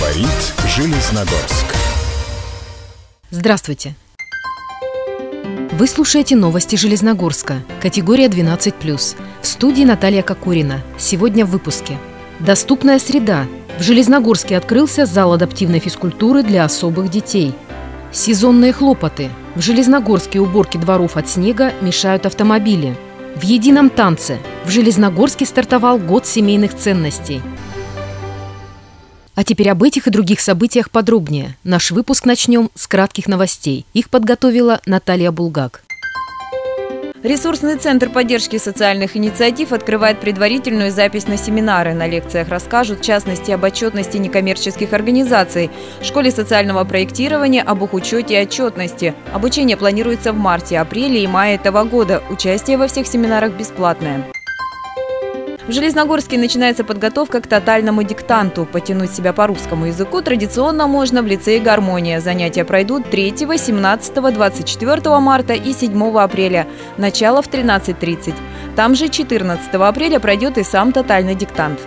Говорит Железногорск. Здравствуйте! Вы слушаете новости Железногорска, категория 12+. В студии Наталья Кокорина. Сегодня в выпуске. Доступная среда. В Железногорске открылся зал адаптивной физкультуры для особых детей. Сезонные хлопоты. В Железногорске уборке дворов от снега мешают автомобили. В едином танце. В Железногорске стартовал год семейных ценностей. А теперь об этих и других событиях подробнее. Наш выпуск начнем с кратких новостей. Их подготовила Наталья Булгак. Ресурсный центр поддержки социальных инициатив открывает предварительную запись на семинары. На лекциях расскажут, в частности, об отчетности некоммерческих организаций, школе социального проектирования, об учете и отчетности. Обучение планируется в марте, апреле и мае этого года. Участие во всех семинарах бесплатное. В Железногорске начинается подготовка к тотальному диктанту. Потянуть себя по русскому языку традиционно можно в лицее «Гармония». Занятия пройдут 3, 17, 24 марта и 7 апреля. Начало в 13:30. Там же 14 апреля пройдет и сам тотальный диктант.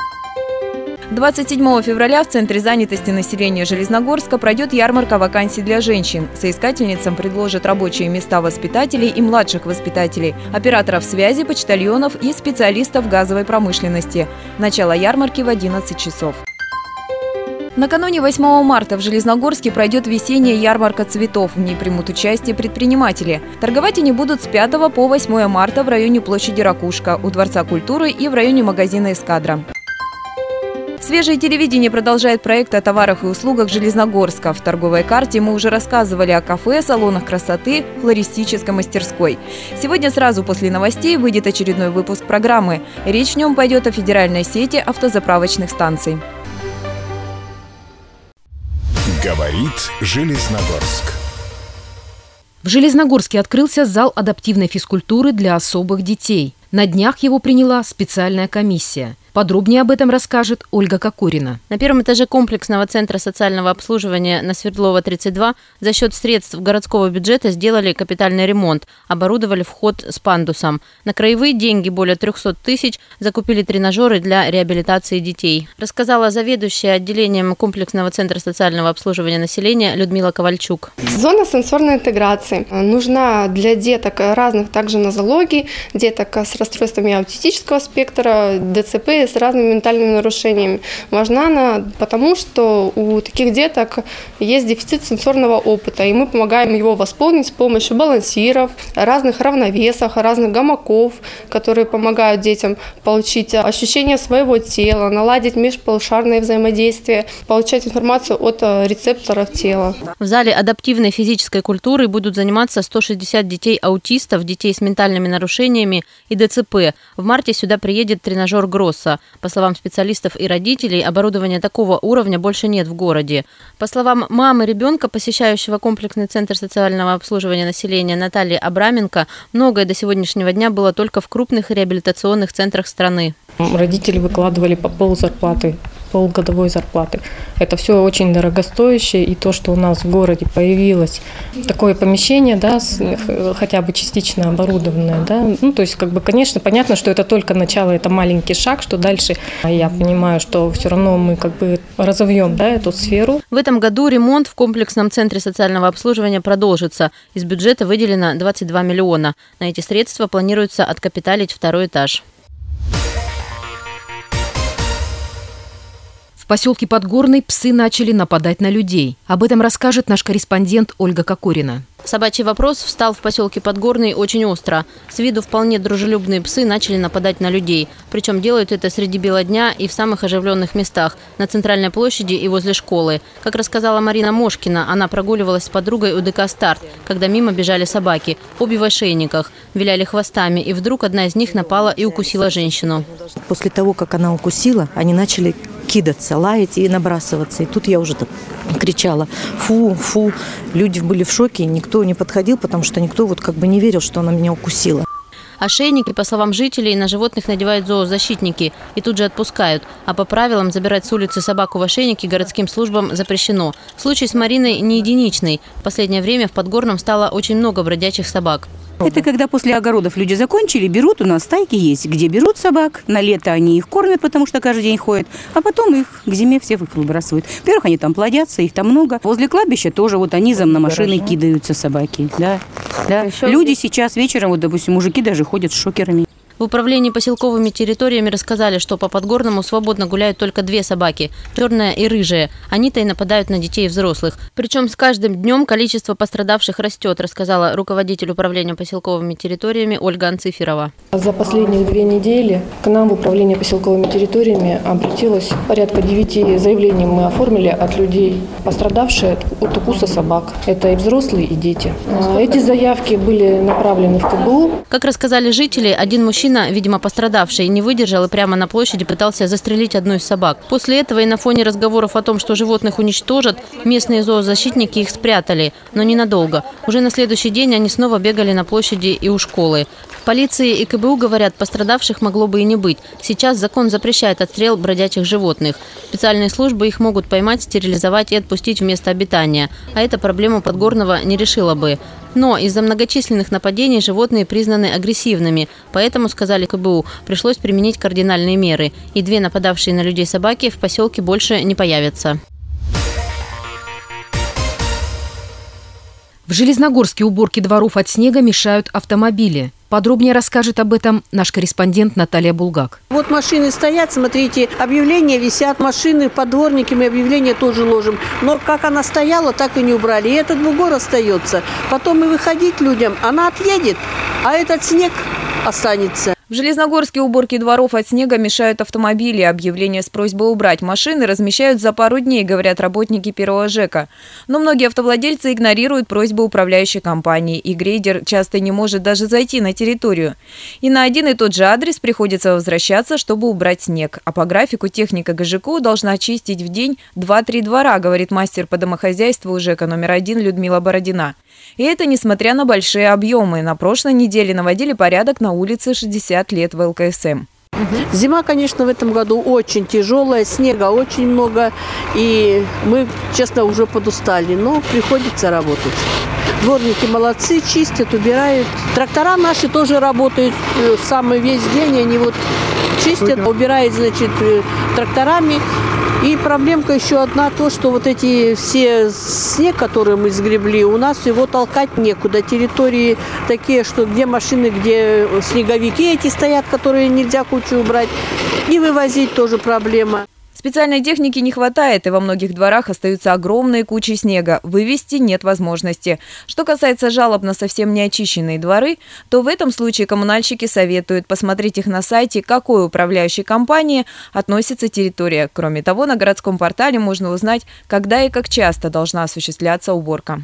27 февраля в Центре занятости населения Железногорска пройдет ярмарка вакансий для женщин. Соискательницам предложат рабочие места воспитателей и младших воспитателей, операторов связи, почтальонов и специалистов газовой промышленности. Начало ярмарки в 11 часов. Накануне 8 марта в Железногорске пройдет весенняя ярмарка цветов. В ней примут участие предприниматели. Торговать они будут с 5 по 8 марта в районе площади Ракушка, у Дворца культуры и в районе магазина «Эскадра». Свежее телевидение продолжает проект о товарах и услугах Железногорска. В торговой карте мы уже рассказывали о кафе, салонах красоты, флористической мастерской. Сегодня сразу после новостей выйдет очередной выпуск программы. Речь в нем пойдет о федеральной сети автозаправочных станций. Говорит Железногорск. В Железногорске открылся зал адаптивной физкультуры для особых детей. На днях его приняла специальная комиссия. Подробнее об этом расскажет Ольга Кокорина. На первом этаже комплексного центра социального обслуживания на Свердлова, 32 за счет средств городского бюджета сделали капитальный ремонт, оборудовали вход с пандусом. На краевые деньги более 300 тысяч закупили тренажеры для реабилитации детей. Рассказала заведующая отделением комплексного центра социального обслуживания населения Людмила Ковальчук. Зона сенсорной интеграции нужна для деток разных также нозологий, деток с расстройствами аутистического спектра, ДЦП, с разными ментальными нарушениями. Важна она потому, что у таких деток есть дефицит сенсорного опыта, и мы помогаем его восполнить с помощью балансиров, разных равновесов, разных гамаков, которые помогают детям получить ощущение своего тела, наладить межполушарное взаимодействие, получать информацию от рецепторов тела. В зале адаптивной физической культуры будут заниматься 160 детей-аутистов, детей с ментальными нарушениями и ДЦП. В марте сюда приедет тренажер Гросса. По словам специалистов и родителей, оборудования такого уровня больше нет в городе. По словам мамы ребенка, посещающего комплексный центр социального обслуживания населения Натальи Абраменко, многое до сегодняшнего дня было только в крупных реабилитационных центрах страны. Родители выкладывали по ползарплаты, полгодовой зарплаты. Это все очень дорогостоящее, и то, что у нас в городе появилось такое помещение, да, хотя бы частично оборудованное, да, то есть, конечно, понятно, что это только начало, это маленький шаг, что дальше, я понимаю, что все равно мы разовьем, да, эту сферу. В этом году ремонт в комплексном центре социального обслуживания продолжится. Из бюджета выделено 22 миллиона. На эти средства планируется откапиталить второй этаж. В поселке Подгорный псы начали нападать на людей. Об этом расскажет наш корреспондент Ольга Кокорина. Собачий вопрос встал в поселке Подгорный очень остро. С виду вполне дружелюбные псы начали нападать на людей. Причем делают это среди бела дня и в самых оживленных местах – на центральной площади и возле школы. Как рассказала Марина Мошкина, она прогуливалась с подругой у ДК «Старт», когда мимо бежали собаки, обе в ошейниках, виляли хвостами, и вдруг одна из них напала и укусила женщину. После того, как она укусила, они начали кидаться, лаять и набрасываться. И тут я уже кричала: фу, фу. Люди были в шоке, никто не подходил, потому что никто не верил, что она меня укусила. Ошейники, по словам жителей, на животных надевают зоозащитники и тут же отпускают. А по правилам забирать с улицы собаку в ошейнике городским службам запрещено. Случай с Мариной не единичный. В последнее время в Подгорном стало очень много бродячих собак. Это когда после огородов люди закончили, берут, у нас стайки есть, где берут собак, на лето они их кормят, потому что каждый день ходят, а потом их к зиме всех их выбрасывают. Во-первых, они там плодятся, их там много. Возле кладбища тоже вот они на машины кидаются собаки. Да. Люди сейчас вечером, вот, допустим, мужики даже ходят с шокерами. В управлении поселковыми территориями рассказали, что по Подгорному свободно гуляют только 2 собаки – черная и рыжая. Они-то и нападают на детей и взрослых. Причем с каждым днем количество пострадавших растет, рассказала руководитель управления поселковыми территориями Ольга Анциферова. За последние 2 недели к нам в управление поселковыми территориями обратилось порядка 9 заявлений мы оформили от людей, пострадавшие от укуса собак. Это и взрослые, и дети. Эти заявки были направлены в КБУ. Как рассказали жители, один мужчина, видимо пострадавший, не выдержал и прямо на площади пытался застрелить одну из собак. После этого и на фоне разговоров о том, что животных уничтожат, местные зоозащитники их спрятали, но ненадолго. Уже на следующий день они снова бегали на площади и у школы. В полиции и КБУ говорят, пострадавших могло бы и не быть. Сейчас закон запрещает отстрел бродячих животных. Специальные службы их могут поймать, стерилизовать и отпустить в место обитания. А эта проблема Подгорного не решила бы. Но из-за многочисленных нападений животные признаны агрессивными. Поэтому, сказали КБУ, пришлось применить кардинальные меры. И 2 нападавшие на людей собаки в поселке больше не появятся. В Железногорске уборке дворов от снега мешают автомобили. Подробнее расскажет об этом наш корреспондент Наталья Булгак. Вот машины стоят, смотрите, объявления висят, машины под дворниками, объявления тоже ложим. Но как она стояла, так и не убрали. И этот бугор остается. Потом и выходить людям, она отъедет, а этот снег останется. В Железногорске уборке дворов от снега мешают автомобили. Объявления с просьбой убрать машины размещают за пару дней, говорят работники первого ЖЭКа. Но многие автовладельцы игнорируют просьбы управляющей компании, и грейдер часто не может даже зайти на территорию. И на один и тот же адрес приходится возвращаться, чтобы убрать снег. А по графику техника ГЖКУ должна очистить в день 2-3 двора, говорит мастер по домохозяйству у ЖЭКа номер 1 Людмила Бородина. И это несмотря на большие объемы. На прошлой неделе наводили порядок на улице 60 лет в ЛКСМ. Зима, конечно, в этом году очень тяжелая, снега очень много, и мы, честно, уже подустали, но приходится работать. Дворники молодцы, чистят, убирают. Трактора наши тоже работают самый весь день, они вот чистят, убирают, значит, тракторами. И проблемка еще одна, то, что вот эти все снег, которые мы сгребли, у нас его толкать некуда. Территории такие, что где машины, где снеговики эти стоят, которые нельзя кучу убрать. И вывозить тоже проблема. Специальной техники не хватает, и во многих дворах остаются огромные кучи снега. Вывести нет возможности. Что касается жалоб на совсем неочищенные дворы, то в этом случае коммунальщики советуют посмотреть их на сайте, к какой управляющей компании относится территория. Кроме того, на городском портале можно узнать, когда и как часто должна осуществляться уборка.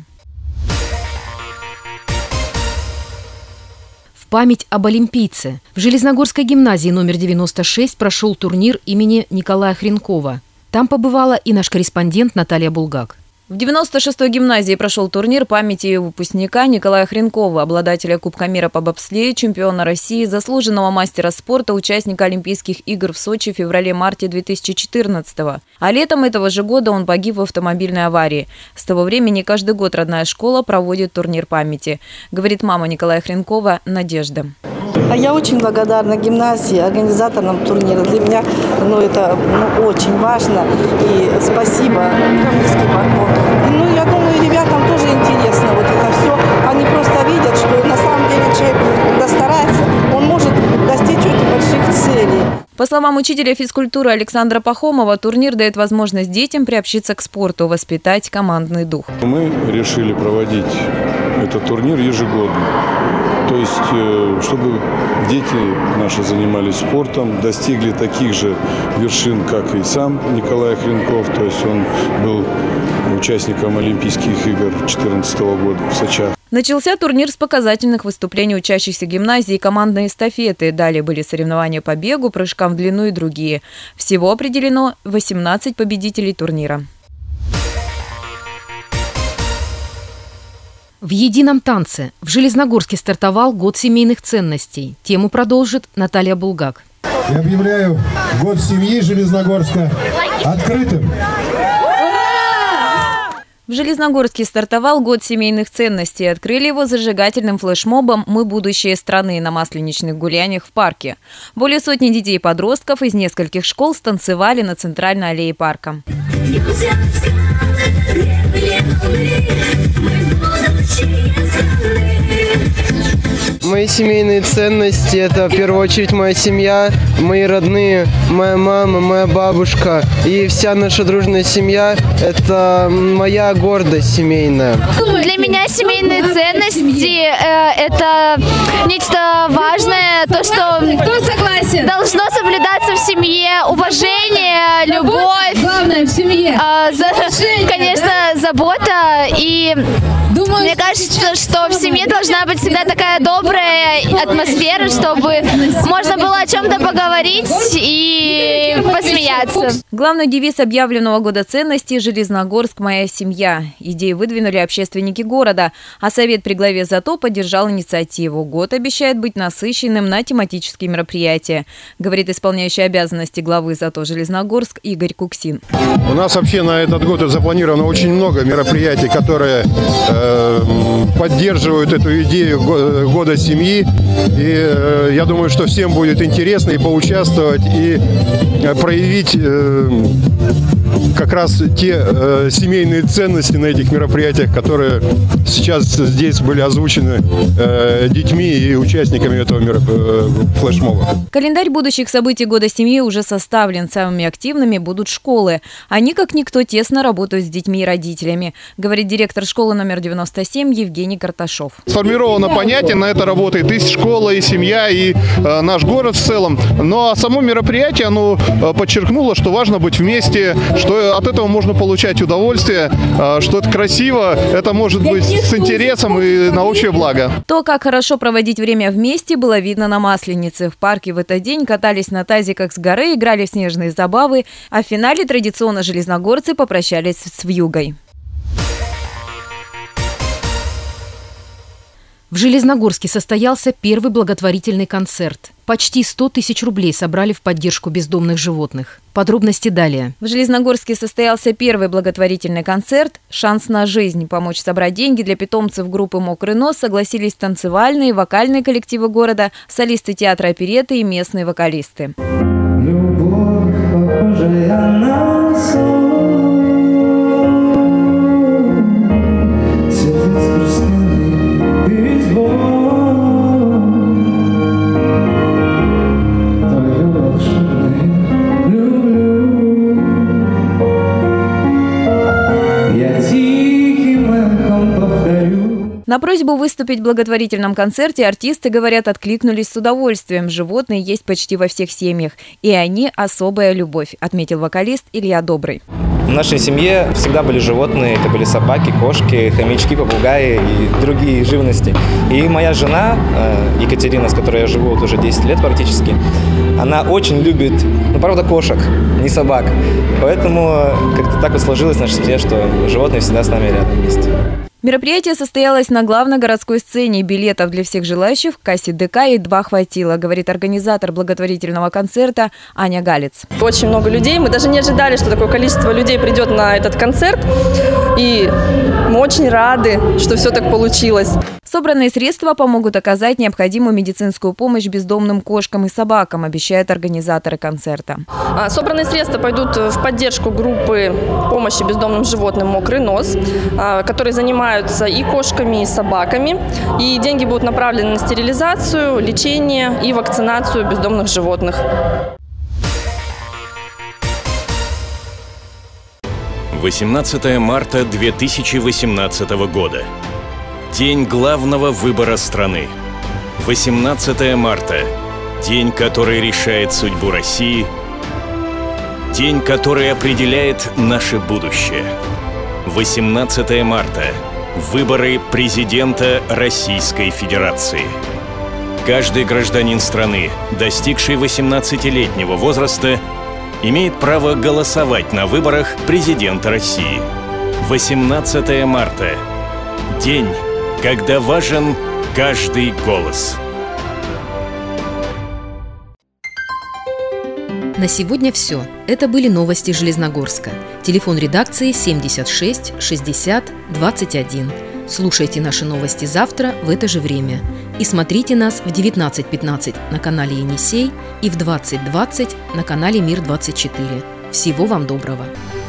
Память об олимпийце. В Железногорской гимназии номер 96 прошел турнир имени Николая Хренкова. Там побывала и наш корреспондент Наталья Булгак. В 96-й гимназии прошел турнир памяти выпускника Николая Хренкова, обладателя Кубка мира по бобслею, чемпиона России, заслуженного мастера спорта, участника Олимпийских игр в Сочи в феврале-марте 2014-го. А летом этого же года он погиб в автомобильной аварии. С того времени каждый год родная школа проводит турнир памяти, говорит мама Николая Хренкова Надежда. Я очень благодарна гимназии, организаторам турнира. Для меня это очень важно. И спасибо низкий поклон. Я думаю, ребятам тоже интересно вот это все. Они просто видят, что на самом деле человек, когда старается, он может достичь очень больших целей. По словам учителя физкультуры Александра Пахомова, турнир дает возможность детям приобщиться к спорту, воспитать командный дух. Мы решили проводить этот турнир ежегодно. То есть, чтобы дети наши занимались спортом, достигли таких же вершин, как и сам Николай Хренков. То есть он был участником Олимпийских игр 2014 года в Сочи. Начался турнир с показательных выступлений учащихся гимназии и командной эстафеты. Далее были соревнования по бегу, прыжкам в длину и другие. Всего определено 18 победителей турнира. В едином танце в Железногорске стартовал год семейных ценностей. Тему продолжит Наталья Булгак. Я объявляю год семьи Железногорска открытым. В Железногорске стартовал год семейных ценностей. Открыли его зажигательным флешмобом «Мы – будущее страны» на масленичных гуляниях в парке. Более сотни детей и подростков из нескольких школ станцевали на центральной аллее парка. Мои семейные ценности – это в первую очередь моя семья, мои родные, моя мама, моя бабушка и вся наша дружная семья – это моя гордость семейная. Для меня семейные ценности – это нечто важное, то, что должно соблюдаться в семье, уважение, любовь, главное в семье, конечно, забота. И мне кажется, что в семье должна быть всегда такая добрая атмосфера, чтобы можно было о чем-то поговорить и посмеяться. Главный девиз объявленного года ценностей – «Железногорск – моя семья». Идею выдвинули общественники города, а Совет при главе ЗАТО поддержал инициативу. Год обещает быть насыщенным на тематические мероприятия, говорит исполняющий обязанности главы ЗАТО Железногорск Игорь Куксин. У нас вообще на этот год запланировано очень много мероприятий, которые поддерживают эту идею года семьи. И я думаю, что всем будет интересно и поучаствовать, и проявить как раз те семейные ценности на этих мероприятиях, которые сейчас здесь были озвучены детьми и участниками этого флешмоба. Календарь будущих событий года семьи уже составлен. Самыми активными будут школы. Они, как никто, тесно работают с детьми и родителями, говорит директор школы номер 97 Евгений Карташов. Сформировано понятие, на это работает и школа, и семья, и наш город в целом. Но само мероприятие, оно подчеркнуло, что важно быть вместе, что от этого можно получать удовольствие, что это красиво, это может быть с интересом и на общее благо. То, как хорошо проводить время вместе, было видно на Масленице. В парке в этот день катались на тазиках с горы, играли в снежные забавы, а в финале традиционно железногорцы попрощались с вьюгой. В Железногорске состоялся первый благотворительный концерт. Почти 100 тысяч рублей собрали в поддержку бездомных животных. Подробности далее. В Железногорске состоялся первый благотворительный концерт «Шанс на жизнь». Помочь собрать деньги для питомцев группы «Мокрый нос» согласились танцевальные и вокальные коллективы города, солисты театра оперетты и местные вокалисты. Любовь, похожая на сон. На просьбу выступить в благотворительном концерте артисты, говорят, откликнулись с удовольствием. Животные есть почти во всех семьях, и они особая любовь, отметил вокалист Илья Добрый. В нашей семье всегда были животные, это были собаки, кошки, хомячки, попугаи и другие живности. И моя жена Екатерина, с которой я живу вот уже 10 лет практически, она очень любит, правда, кошек, не собак. Поэтому как-то так вот сложилось в нашей семье, что животные всегда с нами рядом вместе. Мероприятие состоялось на главной городской сцене. Билетов для всех желающих в кассе ДК едва хватило, говорит организатор благотворительного концерта Аня Галец. Очень много людей. Мы даже не ожидали, что такое количество людей придет на этот концерт. И мы очень рады, что все так получилось. Собранные средства помогут оказать необходимую медицинскую помощь бездомным кошкам и собакам, обещают организаторы концерта. Собранные средства пойдут в поддержку группы помощи бездомным животным «Мокрый нос», которые занимаются и кошками, и собаками. И деньги будут направлены на стерилизацию, лечение и вакцинацию бездомных животных. – 18 марта 2018 года. День главного выбора страны. 18 марта. День, который решает судьбу России. День, который определяет наше будущее. 18 марта. Выборы президента Российской Федерации. Каждый гражданин страны, достигший 18-летнего возраста, имеет право голосовать на выборах президента России. 18 марта. День, когда важен каждый голос. На сегодня все. Это были новости Железногорска. Телефон редакции 76 60 21. Слушайте наши новости завтра в это же время. И смотрите нас в 19:15 на канале «Енисей» и в 20:20 на канале «Мир-24». Всего вам доброго!